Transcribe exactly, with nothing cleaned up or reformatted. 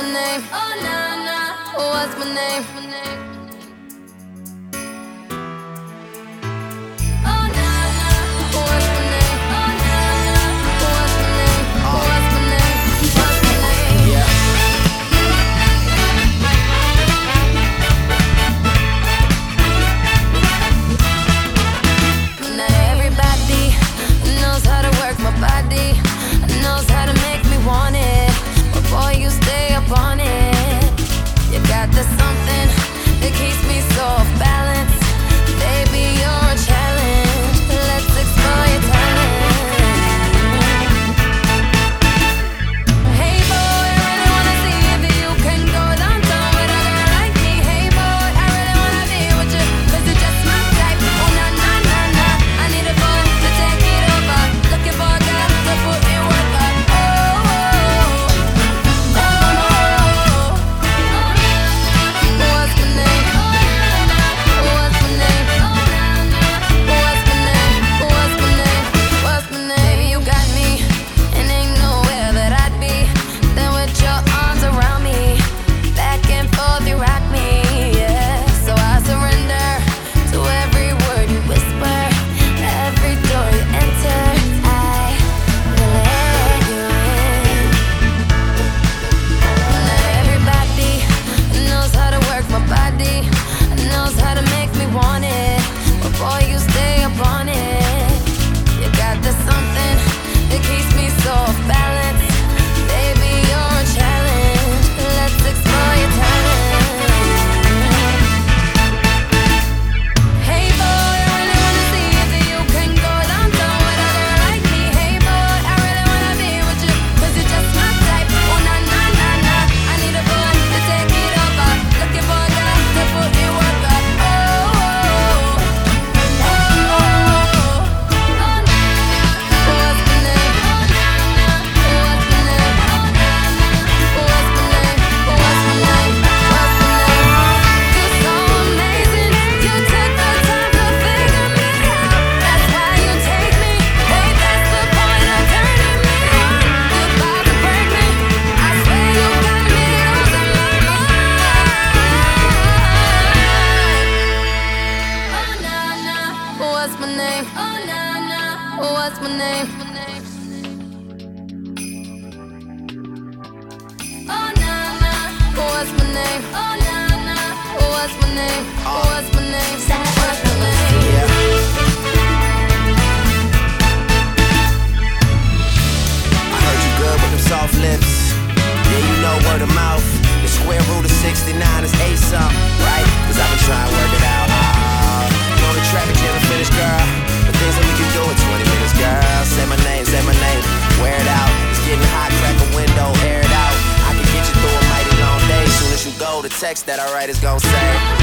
my name? Oh, nah, nah. What's my name? Oh, nah, nah. What's my name? Oh, nah, nah. What's my name? What's my name? What's my name? Yeah. Now everybody knows how to work my body, knows how to make me want it. But boy, you stay up on it. You got this something that keeps me so off balance. Baby, you're a challenge. Let's explore your talent. Hey boy, I really wanna see if you can go downtown with a girl like me. Hey boy, I really wanna be with you, 'cause you're just my type. Oh na na na na, I need a boy to take it over. Looking for a girl to put in work up. Oh, oh, oh, oh. What's my name? What's my name? What's my name? What's my name? What's my name? Baby, you got me, and ain't nowhere that I'd be than with your arms around me. Back and forth, you rock me, yeah. So I surrender to every word you whisper, every door you enter. I will let you in. Now everybody knows how to work my body, knows how to make me want it. But boy, you stay up on it. You got this something that keeps me so off balance. Baby, you're a challenge. Let's explore your talent. Hey boy, I really wanna see if you can go downtown with a girl like me. Hey boy, I really wanna be with you, 'cause you're just my type. Oh na na na na, I need a boy to take it over. Looking for a girl to put in work up. Oh, oh, oh, oh. What's my name? What's my name? What's my name? What's my name? What's my name? You're so amazing. You took the time to figure me out. That's why you take me. Hey, that's the point of turning me on. You're about to break me. I swear you got me losing my mind. Oh na na, what's my name? Oh na na, what's my name? Oh na na, what's my name? Oh na na, what's my name? What's my name? What's my name? Yeah. I heard you good with them soft lips. Yeah, you know word of mouth. The square root of sixty-nine is eight something, right? 'Cause I've been trying to work it out. Uh, you on the traffic jam and finish, girl. The things that we can do in twenty minutes, girl. Say my name, say my name. Wear it out. It's getting hot, crack a window, air it out. I can get you through a mighty long day. Soon as you go, the text that I write is gon' say